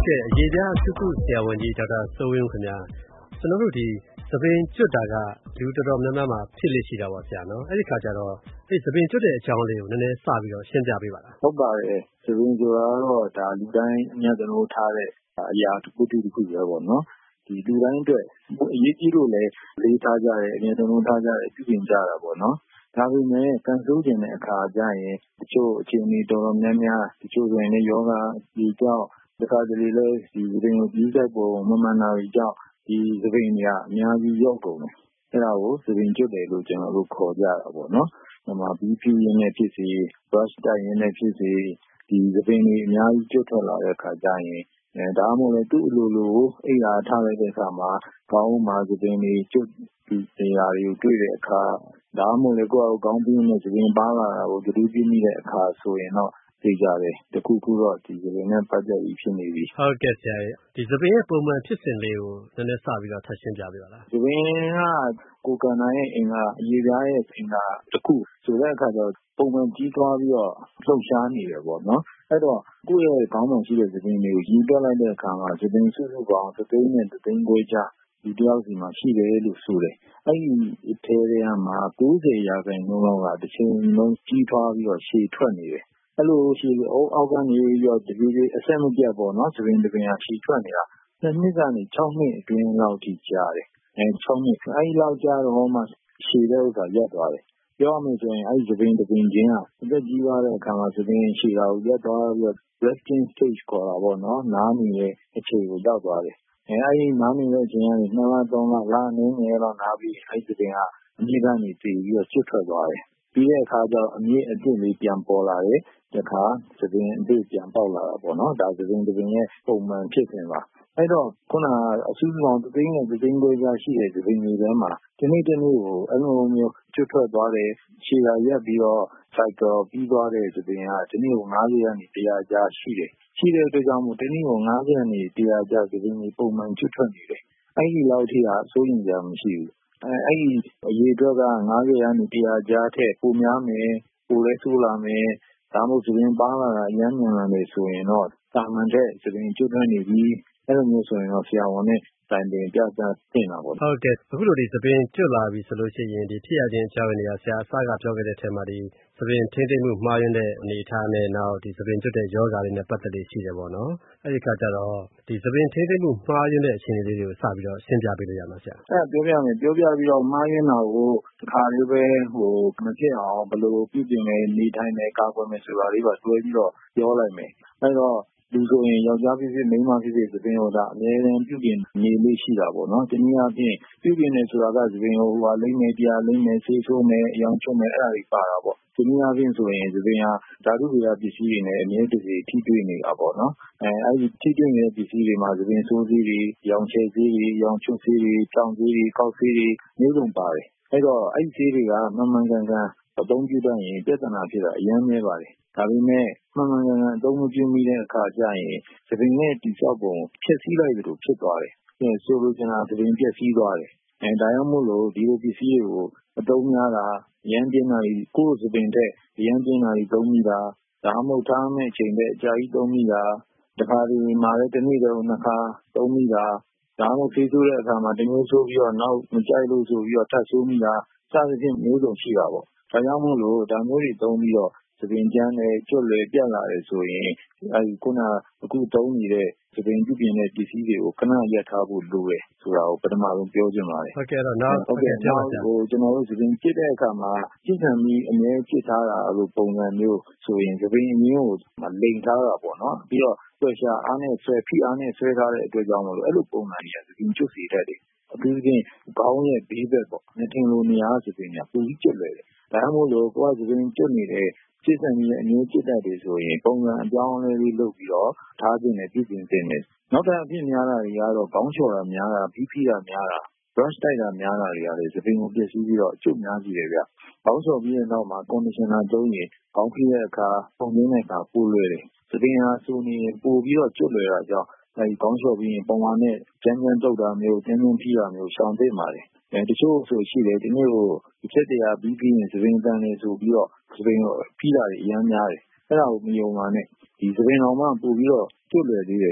ကဲ့ရေပြားစုစုဆရာဝန်ကြီးဒေါက်တာစိုးဝင်းခင်ဗျာကျွန်တော်တို့ဒီသပင်ကျွတ်တာကလူတော်တော်များများမှာဖြစ်လိမ့်ရှိတာပေါ့ဆရာနော်အဲ့ဒီခါကျတော့ဒီသပင်ကျွတ်တဲ့အကြောင်းလေးကိုနည်းနည်းစပြီးတော့ရှင်းပြပေးပါလားဟုတ်ပါတယ်သပင်ကျွတ်တော့ဒါလူတိုင်းအများဆုံးထားတဲ့အရာတစ်ခုပဲပေါ့နော်ဒီလူတိုင်းအတွက်အရေးကြီးလို့လည်းလေးထားကြတယ်အများဆုံးထားကြတယ်ပြုပြင်ကြတာပေါ့နော်ဒါပေမဲ့ကန်ဆိုးကျင်တဲ့အခါကျရင်တချို့အခြေအနေတော်တော်များများတချို့ဆိုရင်လည်းယောဂဒီကြောင့်တခါတလေလည်းဒီသပင်ကိုကြီးစက်ပုံမမှန်တာတွေကြောင့်ဒီသပင်တွေကအများကြီးရောက်ကုန်တယ်အဲ့ဒါကိုသပင်ကျွတ်တယ်လို့ကျွန်တော်တို့ခေါ်ကြတာပေါ့နော်။ဒါမှ BP ရင်းနဲ့ဖြစ်စေ brush တိုက်ရင်းနဲ့ဖြစ်စေဒီသပင်တွေအများကြီးကျွတ်ထွက်လာတဲ့အခါကျရင်ဒါမှမဟုတ်လည်းသူ့အလိုလိုအိယာထားလိုက်တဲ့အခါမှာခေါင်းမှာသပင်တွေကျွတ်ဒီနေရာတွေကိုတွေ့တဲ့အခါဒါမှမဟုတ်လည်းကိုယ့်အကောင်းပြင်းနဲ့သပင်ပါလာတာကိုသတိပြုမိတဲ့အခါဆိုရင်တော့သိကြတယ်တခုခုတော့ဒီသပင်နဲ့ပတ်သက်ပြီးဖြစ်နေပြီဟုတ်ကဲ့ဆရာဒီသပင်ရဲ့ပုံမှန်ဖြစ်စဉ်လေးကိုနည်းနည်းစပြီးတော့ထပ်ရှင်းပြပေးပါလားသပင်ကကိုယ်ကံနာရဲ့အင်္ဂါအရေးပြားရဲ့အင်္ဂါတခုဆိုတဲ့အခါကျတော့ပုံမှန်ကြီးထွားပြီးတော့လှုပ်ရှားနေတယ်ပေါ့နော်အဲ့တော့ကိုယ့်ရဲ့ခေါင်းပေါ်ရှိတဲ့သပင်တွေကိုကြီးတွက်လိုက်တဲ့အခါမှာသပင်စုစုပေါင်းသသိန်းနဲ့သသိန်းခွဲကြားဒီတယောက်စီမှာရှိတယ်လို့ဆိုတယ်အဲ့ဒီအထဲထဲမှာ90%လောက်ကတစ်ချိန်လုံးကြီးထွားပြီးတော့ရှည်ထွက်နေတယ်အဲ့လိုရှည်အောက်ကနေပြီးတော့တပြေးပြေးအဆက်မပြတ်ပေါ့နော်သပင်ကရှည်ထွက်နေတာ2နှစ်ကနေ6နှစ်အတွင်းလောက်ထိကြာတယ်6နှစ်အဲ့ဒီလောက်ကြာတော့မှရှည်တဲ့ဥစ္စာရပ်သွားတယ်ပြောရမယ်ဆိုရင်အဲ့ဒီသပင်ချင်းကအသက်ကြီးသွားတဲ့အခါမှာသပင်ရှည်တာကိုရပ်သွားပြီးတော့ resting stage ခေါ်တာပေါ့နော်နားနေတဲ့အခြေကိုရောက်သွားတယ်အဲ့ဒီနားနေတဲ့အချိန်ကနေ2လ3လလနည်းနည်းတော့နားပြီးအဲ့ဒီသပင်ကအမြင့်ကနေတည်ပြီးတော့ကျွတ်ထွက်သွားတယ်ပြီးတဲ့အခါကျတော့အမြင့်အစ်လေးပြန်ပေါ်လာတယ်တခါသပင်အစ်ပြန်ပေါက်လာတာပေါ့နော်ဒါသပင်ရဲ့ပုံမှန်ဖြစ်စဉ်ပါအဲ့တော့ခုနအစုစုပေါင်းသသိန်းနဲ့သသိန်းခွဲကြားရှိတဲ့သပင်တွေထဲမှာဒီနေ့ကိုအဲ့လိုမျိုးကျွတ်ထွက်သွားတဲ့ခြေရာရက်ပြီးတော့ cycle ပြီးသွားတဲ့သပင်ကဒီနေ့ကို90ကနေ100ကြားရှိတယ်ရှိတဲ့အတွက်ကြောင့်မို့ဒီနေ့ကို90ကနေ100ကြားသပင်တွေပုံမှန်ကျွတ်ထွက်နေတယ်အဲ့ဒီလောက်ထိအစိုးရင်ကြမရှိဘူးအဲ့ဒီအရေးအတွက်က90ကနေ100ကြားထက်ပိုများမယ်ပိုလဲဆိုးလာမယ်ဒါမှမဟုတ်သပင်ပါလာတာအများမြန်လာတယ်ဆိုရင်တော့တာမန်တဲ့သပင်ကျွတ်ထွက်နေပြီအဲ့လိုမျိုးဆိုရင်တော့ဆရာဝန်နဲ့တိုင်ပင်ပြသတင်တာပေါ့ဟုတ်ကဲ့အခုလိုဒီသပင်ကျွတ်လာပြီဆိုလို့ရှိရင်ဒီဖြစ်ရခြင်းအကြောင်းရင်းတွေကဆရာအစကပြောခဲ့တဲ့အထက်မှာဒီသပင်ထိမ့်သိမ့်မှုမှားယွင်းတဲ့အနေအထားနဲ့နောက်ဒီသပင်ကျွတ်တဲ့ယောဂါတွေနဲ့ပတ်သက်လို့ရှိတယ်ပေါ့နော်အဲ့ဒီခါကျတော့ဒီသပင်ထိမ့်သိမ့်မှုမှားယွင်းတဲ့အခြေအနေလေးတွေကိုစပြီးတော့ရှင်းပြပေးလို့ရမှာဆရာအဲ့ပြောပြပြီးတော့မှားယွင်းတာကိုတစ်ခါလေးပဲမဖြစ်အောင်ဘယ်လိုပြုပြင်လဲနေထိုင်လဲကာကွယ်မယ်ဆိုတာလေးပါတွဲပြီးတော့ပြောလိုက်မယ်အဲ့တော့လူဆိုရင်ယောက်ျားဖြစ်ဖြစ်မိန်းမဖြစ်ဖြစ်သပင်ဟောတာအများအားပြုပြင်နေလို့ရှိတာပေါ့နော်။တနည်းအားဖြင့်ပြုပြင်နေဆိုတာကသပင်ဟိုလိမ့်မယ်တရားလိမ့်မယ်ဆေးဆိုးမယ်အယောင်ချုပ်မယ်အဲ့ဒါတွေပါတာပေါ့။တနည်းအားဖြင့်ဆိုရင်သပင်ဟာဓာတုဗေဒပစ္စည်းတွေနဲ့အမြဲတစေထိတွေ့နေတာပေါ့နော်။အဲ့ဒီထိတွေ့နေတဲ့ပစ္စည်းတွေမှာသပင်ဆိုးဆေးတွေရောင်ချယ်ဆေးတွေရောင်ချုပ်ဆေးတွေကြောင်ဆေးတွေကောက်ဆေးတွေမျိုးစုံပါတယ်။အဲ့တော့အဲ့ဒီဆေးတွေကမှန်မှန်ကန်ကန်အသုံးပြုတတ်ရင်ပြဿနာဖြစ်တာအများကြီးပါတယ်။ဒါပေမဲ့မှန်မှန်ကန်ကန်အသုံးမပြုမိတဲ့အခါကျရင်သပင်ရဲ့တိကျပုံဖြည့်ဆည်းလိုက်လို့ဖြစ်သွားတယ်။ဆိုလိုချင်တာသပင်ပြည့်စည်သွားတယ်။ဒါကြောင့်မို့လို့ဒီလိုပစ္စည်းတွေကိုအသုံးများတာရမ်းပြင်းတာကိုယ်သပင်တဲ့ရမ်းပြင်းတာသုံးမိတာဒါမှမဟုတ်ထားမဲ့အချိန်တဲ့အကြာကြီးသုံးမိတာတခါဒီမှာလည်းတစ်နေ့တော့နှစ်ခါသုံးမိတာဒါမှမဟုတ်ဆေးဆိုးတဲ့အခါမှာတမျိုးဆိုးပြီးတော့နောက်မကြိုက်လို့ဆိုပြီးတော့ထပ်ဆိုးမိတာစသဖြင့်မျိုးစုံရှိတာပေါ့။ဒါကြောင့်မို့လို့ဒါမျိုးတွေသုံးပြီးတော့သပင်ကျန်းတယ်ကျွတ်လွယ်ပြတ်လာတယ်ဆိုရင်အဲဒီခုနအခုသုံးနေတဲ့သပင်ပြုပြင်တဲ့ပစ္စည်းတွေကိုခဏရပ်ထားဖို့လိုတယ်ဆိုတာကိုပထမဆုံးပြောချင်ပါတယ်ဟုတ်ကဲ့တော့နောက်ကျွန်တော်တို့သပင်ပြစ်တဲ့အခါမှာပြစ်ခံပြီးအမြဲပြစ်ထားတာလို့ပုံစံမျိုးဆိုရင်သပင်အရင်းကိုလိမ်ထားတာပေါ့နော်ပြီးတော့pressure အားနဲ့ဖိအားနဲ့ဆွဲထားတဲ့အတွက်ကြောင့်မို့လို့အဲ့လိုပုံစံကြီးသပင်ကျွတ်စေတတ်တယ်အထူးသဖြင့်ခေါင်းရဲ့ဘေးဘက်ပေါ့နှထင်လိုနေရာသပင်ကပူပြီးကျွတ်လွယ်တယ်ဒါမှမဟုတ်လို့ကိုယ်ကသပင်ကျွတ်နေတဲ့ပြစ်ဆံကြီးအမျိုးပြစ်တတ်တယ်ဆိုရင်ပုံစံအပြောင်းအလဲလေးလုပ်ပြီးတော့ထားခြင်းနဲ့ပြုပြင်ခြင်းနဲ့နောက်ထပ်အဖြစ်များတာတွေကတော့ခေါင်းလျှော်တာများတာပြီးဖိတာများတာ brush တိုက်တာများတာတွေကလည်းသပင်ကိုပျက်စီးပြီးတော့အကျုပ်များစီတယ်ဗျ။ခေါင်းလျှော်ပြီးတဲ့နောက်မှာ conditioner သုံးရင်ခေါင်းဖိတဲ့အခါပုံရင်းတဲ့အခါပိုလွယ်တယ်။သပင်ဟာဆိုနေပိုပြီးတော့ကျွတ်လွယ်တာကြောင့်အဲဒီခေါင်းလျှော်ပြီးရင်ပုံမှန်နဲ့ကျန်းတုပ်တာမျိုးကျန်းဖိတာမျိုးရှောင်သင့်ပါတယ်။တချို့ဆိုရှိတယ်ဒီနေ့ကိုတစ်ချက်တရာပြီးရင်သပင်တန်နေဆိုပြီးတော့သပင်ကိုဖိတာတွေအများများတယ်။အဲ့ဒါကိုမယုံပါနဲ့ဒီသပင်တော်မှပို့ပြီးတော့ကျွတ်လွယ်သေးတယ်ဗျ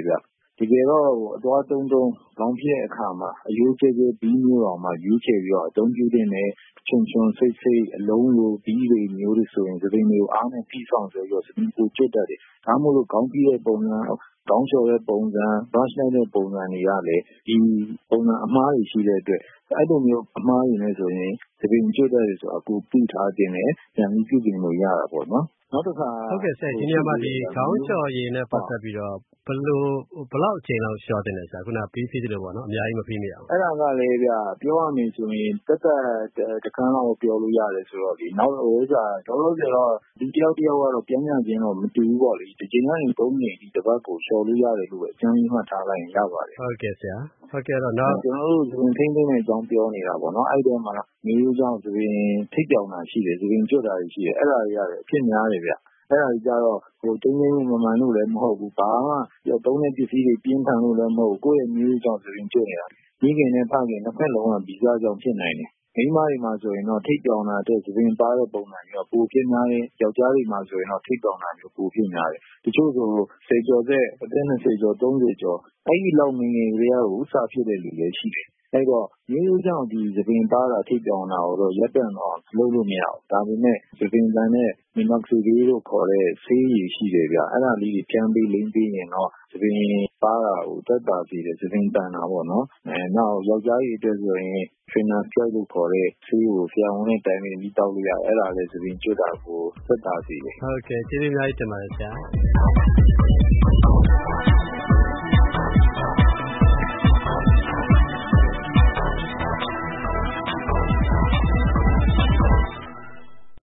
တကယ်တော့အသွားတုံးတုံးခေါင်းဖြစ်တဲ့အခါမှာအယိုးကျဲကျဲဘီးမျိုးအောင်မှရွေးချယ်ပြီးတော့အသုံးပြုတဲ့နဲ့ချွန်ဆိတ်အလုံးလိုဘီးတွေမျိုးတွေဆိုရင်သပင်တွေကိုအားနဲ့ဖိဆောင်ဆိုတော့သပင်ကိုကျွတ်တတ်တယ်။ဒါမှမဟုတ်ခေါင်းပြီးတဲ့ပုံစံခေါင်းလျှော်တဲ့ပုံစံ brush လိုက်တဲ့ပုံစံတွေကလည်းဒီပုံစံအမှားတွေရှိတဲ့အတွက်အဲ့လိုမျိုးအမှားတွေနဲ့ဆိုရင်သပင်ကျွတ်တတ်တယ်ဆိုတာကိုသိထားခြင်းနဲ့ပြန်ပြီးပြုပြင်လို့ရတာပေါ့နော်။နောက်တစ်ခါဟုတ်ကဲ့ဆရာဒီနေရာမှာဒီခေါင်းလျှော်ရည်နဲ့ပတ်သက်ပြီးတော့ဘယ်လောက်အချိန်လောက်လျှော်တင်လဲဆရာခုနဘီးဖိသလိုပေါ့နော်အများကြီးမဖိမိအောင်အဲ့ဒါကလည်းဗျပြောရမယ်ဆိုရင်တက်တခန်းလောက်ပြောလို့ရတယ်ဆိုတော့ဒီနောက်လောလောဆယ်တော့ဒီတယောက်ကတော့ပြန်ပြန်ချင်းတော့မတူဘူးပေါ့လေဒီချိန်ကနေ3ချိန်ဒီတစ်ပတ်ကိုလျှော်လို့ရတယ်လို့ပဲအကျဉ်းကြီးမှထားလိုက်ရင်ရပါတယ်ဟုတ်ကဲ့ဆရာဟုတ်ကဲ့တော့နောက်ကျွန်တော်တို့သပင်ထိန်းသိမ်းတဲ့အကြောင်းပြောနေတာပေါ့နော်အဲ့ဒီမှာမျိုးရိုးကြောင့်သပင်ထိပ်ပြောင်တာရှိတယ်သပင်ကျွတ်တာရှိတယ်အဲ့ဒါတွေရတယ်အဖြစ်များတယ်ဗျအဲ့ဒါကြီးကြတော့တင်းတင်းမမှန်လို့လည်းမဟုတ်ဘူးဘာမှသုံးတဲ့ပစ္စည်းတွေပြင်းထန်လို့လည်းမဟုတ်ဘူးကိုယ့်ရဲ့မျိုးကြောင့်သပင်ကျွတ်နေတာမိခင်နဲ့ဖခင်နှစ်ဖက်လုံးကဗီဇကြောင့်ဖြစ်နိုင်တယ်မိန်းမတွေမှာဆိုရင်တော့ထိပ်ပြောင်တာတဲ့သပင်ပါတဲ့ပုံစံမျိုးပိုဖြစ်များတယ်ယောက်ျားတွေမှာဆိုရင်တော့ထိပ်ပြောင်တာမျိုးပိုဖြစ်များတယ်တချို့ဆို10ကျော်တဲ့အသက်20ကျော်30ကျော်အဲ့ဒီလောက်ငယ်ငယ်တွေကဥစားဖြစ်တဲ့လူတွေရှိတယ်အဲ့တော့မျိုးရိုးကြောင့်ဒီသပင်ပါတာထိပ်ပြောင်တာကိုတော့ရပ်တန့်တော့လုပ်လို့မရဘူးဒါပေမဲ့သပင်တန်နဲ့မီနော့ဆီဒီလို့ခေါ်တဲ့ဆေးရည်ရှိတယ်ဗျအဲ့ဒါလေးတွေပြန်ပေးလိမ့်ပေးရင်တော့သပင်ပါတာကိုတက်တာစီတယ်သပင်တန်တာပေါ့နော်နောက်ယောက်ျားကြီးအတွက်ဆိုရင် trainer strike လို့ခေါ်တဲ့ဆေးကိုဆရာဝန်နဲ့တိုင်ပင်ပြီးတောက်လို့ရတယ်အဲ့ဒါလည်းသပင်ကျွတ်တာကိုတက်တာစီတယ်ဟုတ်ကဲ့ကျေးဇူးအများကြီးတင်ပါတယ်ဆရာ